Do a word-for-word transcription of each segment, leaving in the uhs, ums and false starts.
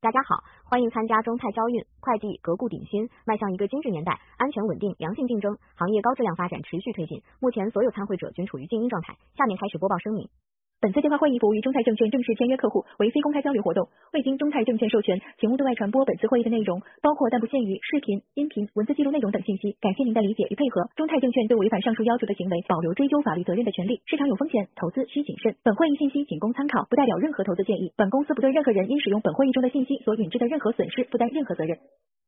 大家好，欢迎参加中泰交运快递革故鼎新，迈向一个精致年代，安全稳定，良性竞争，行业高质量发展持续推进。目前所有参会者均处于静音状态。下面开始播报声明。 本次电话会议服务于中泰证券正式签约客户，为非公开交流活动，未经中泰证券授权，请勿对外传播本次会议的内容，包括但不限于视频、音频、文字记录内容等信息。感谢您的理解与配合。中泰证券对违反上述要求的行为保留追究法律责任的权利。市场有风险，投资需谨慎。本会议信息仅供参考，不代表任何投资建议。本公司不对任何人因使用本会议中的信息所引致的任何损失负担任何责任。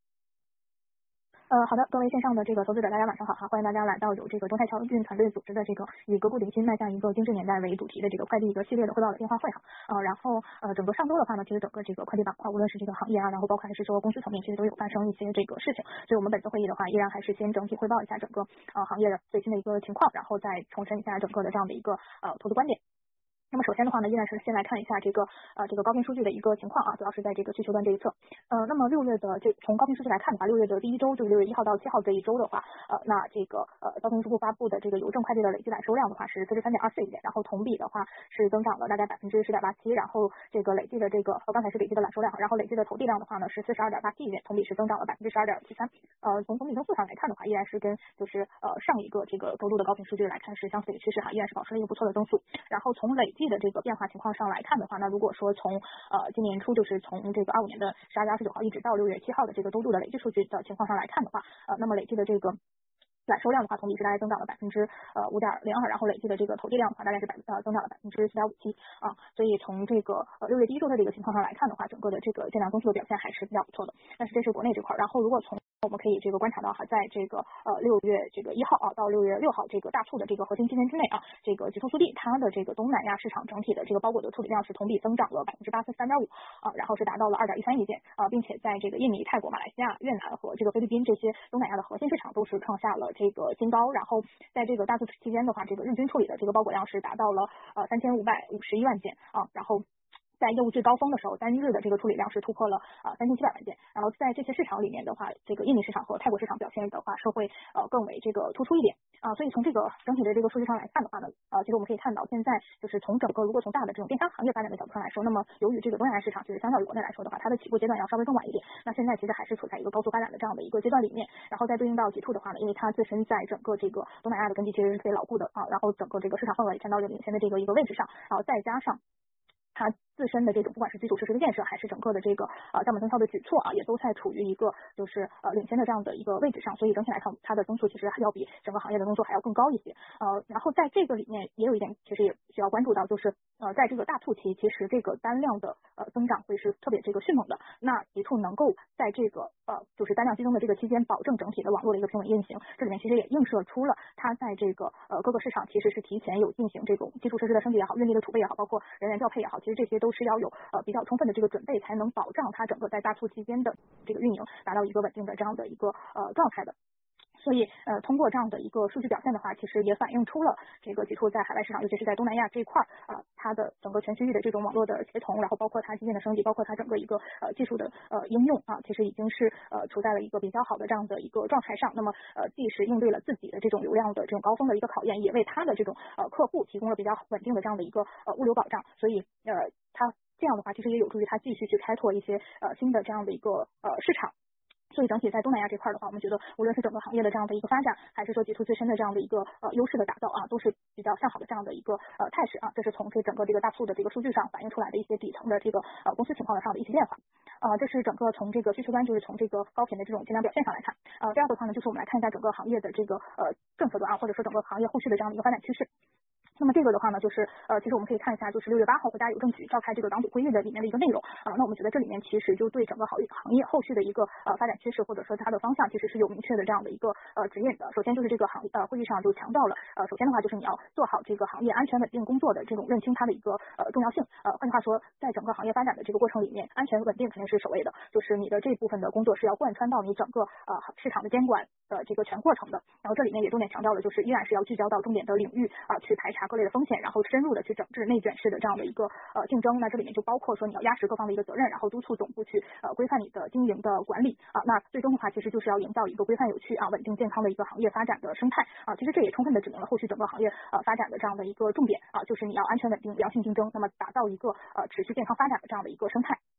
呃，好的，各位线上的这个投资者，大家晚上好哈！欢迎大家来到有这个中泰交运团队组织的这个以革故鼎新迈向一个精致年代为主题的这个快递一个系列的汇报的电话会哈。呃，然后呃，整个上周的话呢，其实整个这个快递板块，无论是这个行业啊，然后包括还是说公司层面，其实都有发生一些这个事情。所以我们本次会议的话，依然还是先整体汇报一下整个呃行业的最新的一个情况，然后再重申一下整个的这样的一个呃投资观点。那么首先的话呢，依然是先来看一下这个呃这个高频数据的一个情况啊，主要是在这个需求端这一侧。呃，那么六月的这从高频数据来看的话，六月的第一周就是六月一号到七号这一周的话，呃，那这个呃交通运输部发布的这个邮政快递的累计揽收量的话是四十三点二四亿件，然后同比的话是增长了大概百分之十点八七，然后这个累计的这个呃刚才是累计的揽收量，然后累计的投递量的话呢是四十二点八七亿件，同比是增长了百分之十二点七三。呃，从同比增速上来看的话，依然是跟就是呃上一个这个周度的高频数据来看是相似的趋势哈，依然是保持了一个不错的增速。然后从累计的这个变化情况上来看的话，那如果说从呃今年初就是从这个二五年的十二月二十九号一直到六月七号的这个周度的累计数据的情况上来看的话，呃，那么累计的这个揽收量的话，同比是大概增长了百分之呃五点零二，然后累计的这个投递量的话，大概是百呃增长了百分之四点五七啊。所以从这个呃六月第一周的这个情况上来看的话，整个的这个建量增速的表现还是比较不错的。但是这是国内这块，然后如果从我们可以这个观察到哈，在这个呃六月这个一号啊到六月六号这个大促的这个核心期间之内啊，这个极速速递它的这个东南亚市场整体的这个包裹的处理量是同比增长了百分之八十三点五啊，然后是达到了二点一三亿件啊，并且在这个印尼、泰国、马来西亚、越南和这个菲律宾这些东南亚的核心市场都是创下了这个新高。然后在这个大促期间的话，这个日均处理的这个包裹量是达到了呃三千五百五十一万件啊，然后在业务最高峰的时候，单日的这个处理量是突破了啊三千七百万件。然后在这些市场里面的话，这个印尼市场和泰国市场表现的话是会呃更为这个突出一点啊。所以从这个整体的这个数据上来看的话呢，呃，其实我们可以看到，现在就是从整个如果从大的这种电商行业发展的角度上来说，那么由于这个东南亚市场其实相较于国内来说的话，它的起步阶段要稍微更晚一点。那现在其实还是处在一个高速发展的这样的一个阶段里面。然后再对应到极兔的话呢，因为它自身在整个这个东南亚的根基其实是特别牢固的啊，然后整个这个市场份额也站到了领先的这个一个位置上，然后再加上它自身的这种不管是基础设施的建设，还是整个的这个呃降本增效的举措啊，也都在处于一个就是呃领先的这样的一个位置上，所以整体来看，它的增速其实要比整个行业的增速还要更高一些。呃，然后在这个里面也有一点，其实也需要关注到，就是呃在这个大促期，其实这个单量的呃增长会是特别这个迅猛的。那极兔能够在这个呃就是单量激增的这个期间，保证整体的网络的一个平稳运行，这里面其实也映射出了它在这个呃各个市场其实是提前有进行这种基础设施的升级也好，运力的储备也好，包括人员调配也好，其实这些都是要有呃比较充分的这个准备，才能保障它整个在大促期间的这个运营达到一个稳定的这样的一个呃状态的。所以呃，通过这样的一个数据表现的话，其实也反映出了这个极兔在海外市场，尤其是在东南亚这一块啊、呃，它的整个全区域的这种网络的协同，然后包括它基建的升级，包括它整个一个呃技术的呃应用啊，其实已经是呃处在了一个比较好的这样的一个状态上。那么呃，既是应对了自己的这种流量的这种高峰的一个考验，也为它的这种呃客户提供了比较稳定的这样的一个呃物流保障。所以呃，它这样的话，其实也有助于它继续去开拓一些呃新的这样的一个呃市场。所以整体在东南亚这块的话，我们觉得无论是整个行业的这样的一个发展，还是说极兔自身的这样的一个呃优势的打造啊，都是比较向好的这样的一个呃态势啊。这是从这整个这个大促的这个数据上反映出来的一些底层的这个呃公司情况上的一些变化。呃，这是整个从这个需求端，就是从这个高频的这种尽量表现上来看。呃，第二个的话呢，就是我们来看一下整个行业的这个呃政策端啊，或者说整个行业后续的这样的一个发展趋势。那么这个的话呢，就是呃，其实我们可以看一下，就是六月八号国家邮政局召开这个党组会议的里面的一个内容啊、呃。那我们觉得这里面其实就对整个行业行业后续的一个呃发展趋势，或者说它的方向，其实是有明确的这样的一个呃指引的。首先就是这个行呃会议上就强调了呃，首先的话就是你要做好这个行业安全稳定工作的这种认清它的一个呃重要性。呃，换句话说，在整个行业发展的这个过程里面，安全稳定肯定是首位的，就是你的这部分的工作是要贯穿到你整个呃市场的监管的这个全过程的。然后这里面也重点强调了，就是依然是要聚焦到重点的领域啊、呃，去排查各类的风险，然后深入的去整治内卷式的这样的一个呃竞争。那这里面就包括说你要压实各方的一个责任，然后督促总部去呃规范你的经营的管理啊。那最终的话，其实就是要营造一个规范有序啊、稳定健康的一个行业发展的生态啊。其实这也充分的指明了后续整个行业呃发展的这样的一个重点啊，就是你要安全稳定、良性竞争，那么打造一个呃持续健康发展的这样的一个生态。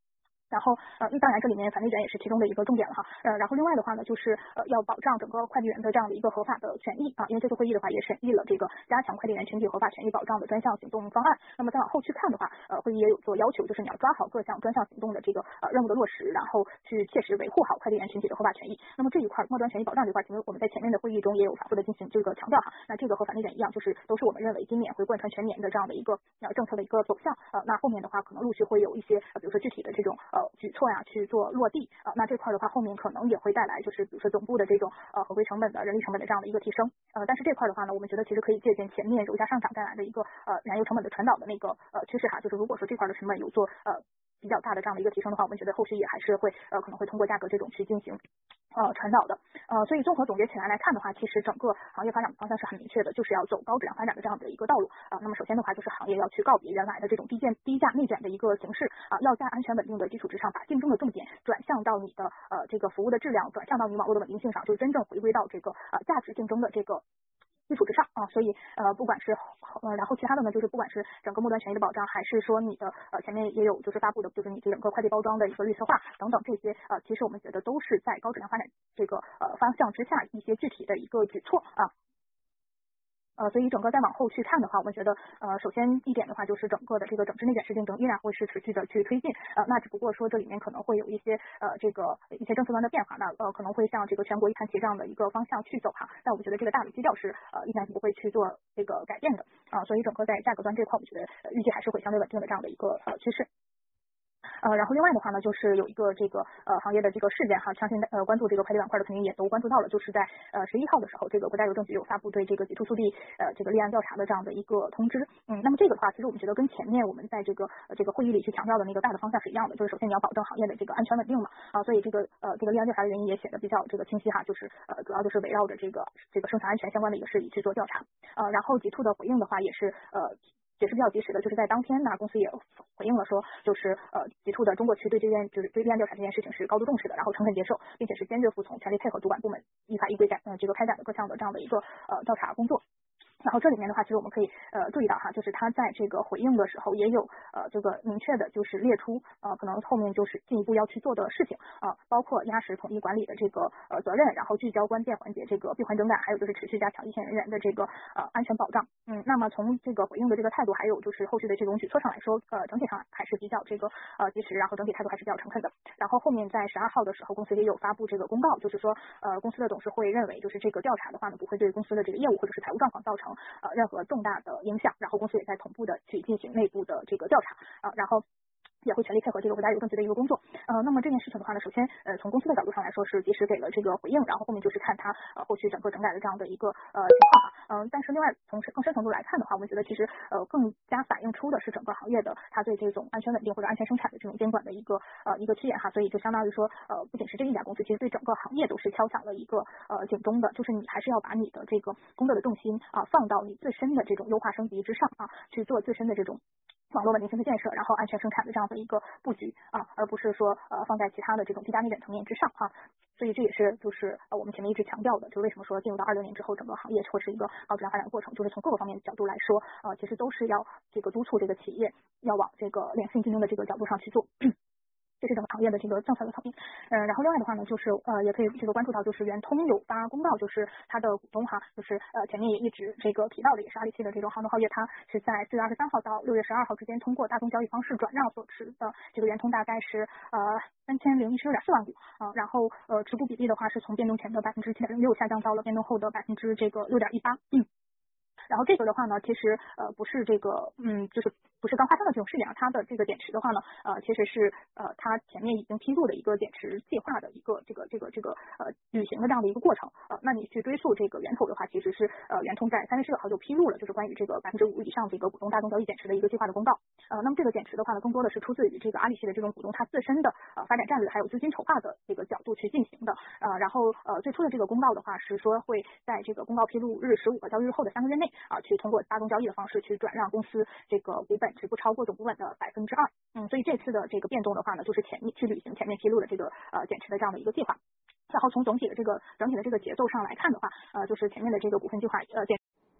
然后呃，当然这里面返利权也是其中的一个重点了哈。呃，然后另外的话呢，就是呃要保障整个会计人的这样的一个合法的权益啊，因为这次会议的话也审议了这个加强会计人群体合法权益保障的专项行动方案。那么再往后去看的话，呃，会议也有做要求，就是你要抓好各项专项行动的这个呃任务的落实，然后去切实维护好会计人群体的合法权益。那么这一块末端权益保障这块，其实我们在前面的会议中也有反复的进行这个强调哈。那这个和返利权一样，就是都是我们认为今年会贯穿全年的这样的一个呃政策的一个走向。呃，那后面的话可能陆续会有一些呃，比如说具体的这种呃举措呀去做落地啊、呃，那这块的话后面可能也会带来就是比如说总部的这种呃合规成本的人力成本的这样的一个提升。呃，但是这块的话呢，我们觉得其实可以借鉴前面油价上涨带来的一个呃燃油成本的传导的那个呃趋势哈，就是如果说这块的成本有做呃比较大的这样的一个提升的话，我们觉得后续也还是会呃可能会通过价格这种去进行呃传导的。呃，所以综合总结起来来看的话，其实整个行业发展的方向是很明确的，就是要走高质量发展的这样的一个道路啊、呃。那么首先的话，就是行业要去告别原来的这种低价低价内卷的一个形式啊、呃，要在安全稳定的基础之上，把竞争的重点转向到你的呃这个服务的质量，转向到你网络的稳定性上，就是真正回归到这个呃价值竞争的这个基础之上啊，所以呃不管是呃然后其他的呢，就是不管是整个末端权益的保障，还是说你的呃前面也有就是发布的，就是你整个快递包装的一个绿色化等等这些呃，其实我们觉得都是在高质量发展这个呃方向之下一些具体的一个举措啊。呃，所以整个再往后去看的话，我们觉得，呃，首先一点的话，就是整个的这个整治内卷式竞争依然会是持续的去推进，呃，那只不过说这里面可能会有一些呃这个一些政策端的变化，那呃可能会向这个全国一盘棋这样的一个方向去走哈，但我们觉得这个大的基调是呃依然不会去做这个改变的啊、呃，所以整个在价格端这块，我们觉得、呃、预计还是会相对稳定的这样的一个呃趋势。呃，然后另外的话呢，就是有一个这个呃行业的这个事件哈，相信呃关注这个快递板块的肯定也都关注到了，就是在呃十一号的时候，这个国家邮政局有发布对这个极兔速递呃这个立案调查的这样的一个通知。嗯，那么这个的话，其实我们觉得跟前面我们在这个呃这个会议里去强调的那个大的方向是一样的，就是首先你要保证行业的这个安全稳定嘛啊，所以这个呃这个立案调查的原因也写的比较这个清晰哈，就是呃主要就是围绕着这个这个生产安全相关的一个事宜去做调查。呃，然后极兔的回应的话也是呃。也是比较及时的，就是在当天呢，公司也回应了说，就是呃，极兔的中国区对这件就是对立案调查这件事情是高度重视的，然后诚恳接受，并且是坚决服从，全力配合主管部门依法依规展呃这个开展的各项的这样的一个呃调查工作。然后这里面的话，其实我们可以呃注意到哈，就是他在这个回应的时候也有呃这个明确的，就是列出呃可能后面就是进一步要去做的事情啊、呃，包括压实统一管理的这个呃责任，然后聚焦关键环节这个闭环整改，还有就是持续加强一线人员的这个呃安全保障。嗯，那么从这个回应的这个态度，还有就是后续的这种举措上来说，呃整体上还是比较这个呃及时，然后整体态度还是比较诚恳的。然后后面在十二号的时候，公司也有发布这个公告，就是说呃公司的董事会认为，就是这个调查的话呢，不会对公司的这个业务或者是财务状况造成呃任何重大的影响，然后公司也在同步的去进行内部的这个调查啊、呃，然后也会全力配合这个国家邮政局的一个工作。呃，那么这件事情的话呢，首先呃从公司的角度上来说是及时给了这个回应，然后后面就是看它呃后续整个整改的这样的一个呃情况啊。嗯、呃，但是另外从更深程度来看的话，我们觉得其实呃更加反映出的是整个行业的它对这种安全稳定或者安全生产的这种监管的一个呃一个趋严哈，所以就相当于说呃不仅是这一家公司，其实对整个行业都是敲响了一个呃警钟的，就是你还是要把你的这个工作的重心啊放到你自身的这种优化升级之上啊，去做自身的这种网络稳定性的建设，然后安全生产的这样的一个布局啊，而不是说呃放在其他的这种低价内卷层面之上啊。所以这也是就是呃我们前面一直强调的，就是为什么说进入到二六年之后，整个行业会是一个高质量发展的过程，就是从各个方面的角度来说，呃其实都是要这个督促这个企业要往这个良性竞争的这个角度上去做。这是整个行业的这个政策的层面，嗯、呃，然后另外的话呢，就是呃，也可以这个关注到，就是圆通有发公告，就是它的股东哈，就是呃前面也一直这个提到的，也是阿里系的这种杭州浩业，它是在四月二十三号到六月十二号之间，通过大宗交易方式转让所持的这个圆通大概是呃三千零一十六点四万股啊、呃，然后呃持股比例的话是从变动前的百分之七点零六下降到了变动后的百分之这个六点一八，嗯。然后这个的话呢，其实呃不是这个嗯，就是不是刚发生的这种事件啊，它的这个减持的话呢，呃其实是呃它前面已经披露的一个减持计划的一个这个这个这个呃履行的这样的一个过程。呃，那你去追溯这个源头的话，其实是呃圆通在三月十九号就披露了，就是关于这个百分之五以上这个股东大宗交易减持的一个计划的公告。呃，那么这个减持的话呢，更多的是出自于这个阿里系的这种股东他自身的呃发展战略还有资金筹划的这个角度去进行的。呃，然后呃最初的这个公告的话是说会在这个公告披露日十五个交易日后的三个月内啊，去通过大宗交易的方式去转让公司这个股本值不超过总股本的百分之二。嗯，所以这次的这个变动的话呢，就是前面去履行前面披露的这个呃减持的这样的一个计划。然后从总体的这个整体的这个节奏上来看的话，呃，就是前面的这个股份计划呃减。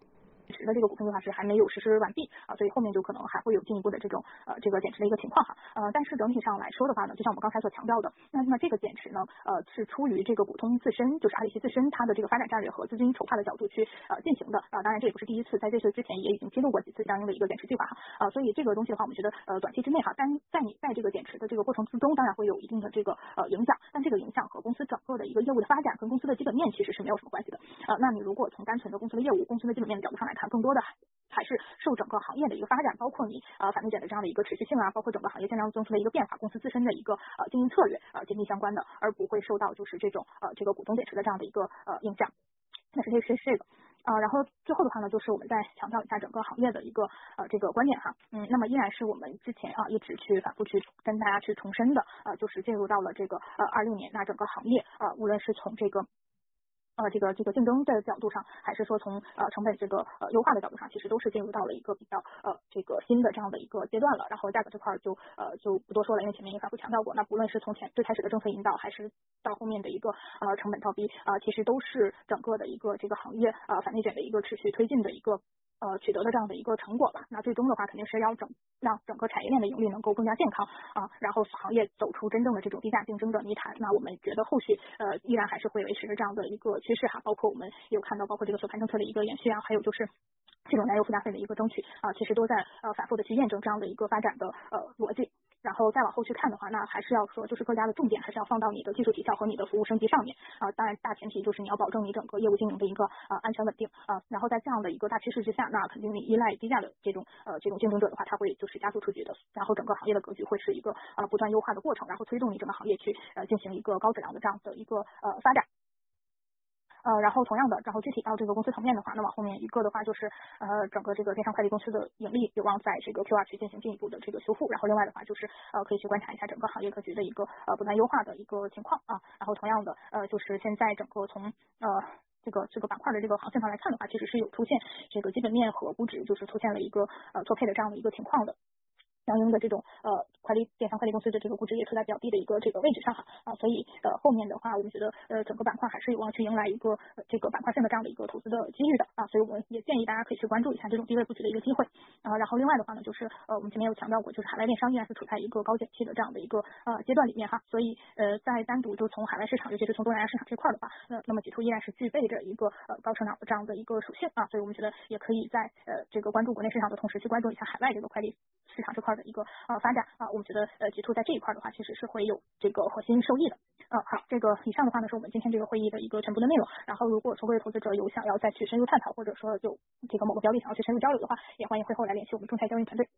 持的这个股份计划是还没有实施完毕啊，所以后面就可能还会有进一步的这种呃这个减持的一个情况哈。呃，但是整体上来说的话呢，就像我们刚才所强调的，那那么这个减持呢，呃是出于这个股东自身，就是阿里系自身它的这个发展战略和资金筹划的角度去呃进行的啊。当然这也不是第一次，在这次之前也已经披露过几次相应的一个减持计划哈。啊，所以这个东西的话，我们觉得呃短期之内哈，但在你在这个减持的这个过程之中，当然会有一定的这个呃影响，但这个影响和公司整个的一个业务的发展跟公司的基本面其实是没有什么关系的。呃，那你如果从单纯的公司的业务、公司的基本面的角度上来看，更多的还是受整个行业的一个发展，包括你呃反内卷的这样的一个持续性啊，包括整个行业现状公司的一个变化，公司自身的一个呃经营策略呃紧密相关的，而不会受到就是这种呃这个股东减持的这样的一个呃影响。那是这是这个。呃，然后最后的话呢，就是我们再强调一下整个行业的一个呃这个观点哈，嗯，那么依然是我们之前啊一直去反复去跟大家去重申的，呃，就是进入到了这个呃二六年，那整个行业呃无论是从这个呃，这个这个竞争的角度上，还是说从呃成本这个呃优化的角度上，其实都是进入到了一个比较呃这个新的这样的一个阶段了。然后价格这块就呃就不多说了，因为前面也反复强调过。那不论是从前最开始的政策引导，还是到后面的一个呃成本倒逼啊、呃，其实都是整个的一个这个行业呃反内卷的一个持续推进的一个。呃，取得的这样的一个成果吧。那最终的话，肯定是要整让整个产业链的盈利能够更加健康啊，然后行业走出真正的这种低价竞争的泥潭。那我们觉得后续呃依然还是会维持这样的一个趋势哈。包括我们有看到，包括这个锁盘政策的一个延续啊，还有就是这种燃油附加费的一个争取啊，其实都在呃反复的去验证这样的一个发展的呃逻辑。然后再往后去看的话，那还是要说，就是各家的重点还是要放到你的技术体效和你的服务升级上面啊。当然，大前提就是你要保证你整个业务经营的一个呃安全稳定啊。然后在这样的一个大趋势之下，那肯定你依赖低价的这种呃这种竞争者的话，它会就是加速出局的。然后整个行业的格局会是一个呃不断优化的过程，然后推动你整个行业去呃进行一个高质量的这样的一个呃发展。呃，然后同样的，然后具体到这个公司层面的话，那么后面一个的话就是呃整个这个电商快递公司的盈利有望在这个 Q 二去进行进一步的这个修复，然后另外的话就是呃可以去观察一下整个行业格局的一个呃不断优化的一个情况啊，然后同样的呃就是现在整个从呃这个这个板块的这个行情上来看的话，其实是有出现这个基本面和估值就是出现了一个呃错配的这样的一个情况的。相应的这种呃快递电商快递公司的这个估值也处在比较低的一个这个位置上哈啊，所以呃后面的话，我们觉得呃整个板块还是有望去迎来一个、呃、这个板块性的这样的一个投资的机遇的啊，所以我们也建议大家可以去关注一下这种低位布局的一个机会啊。然后另外的话呢，就是呃我们前面有强调过，就是海外电商依然是处在一个高景气的这样的一个呃阶段里面哈，所以呃在单独就从海外市场，尤其是从东南亚市场这块的话，呃那么极兔依然是具备着一个呃高成长的这样的一个属性啊，所以我们觉得也可以在呃这个关注国内市场的同时，去关注一下海外这个快递市场这块的一个呃发展啊，我们觉得呃极兔在这一块的话，其实是会有这个核心受益的。嗯、呃，好，这个以上的话呢是我们今天这个会议的一个全部的内容。然后如果说各位投资者有想要再去深入探讨，或者说有这个某个标的想要去深入交流的话，也欢迎会后来联系我们中泰交易团队。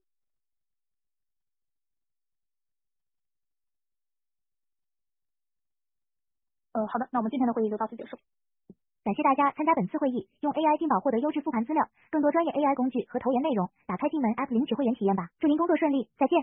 呃，好的，那我们今天的会议就到此结束。 感谢大家参加本次会议，用 A I 金宝获得优质复盘资料，更多专业 A I 工具和投研内容，打开进门 App 领取会员体验吧。祝您工作顺利，再见。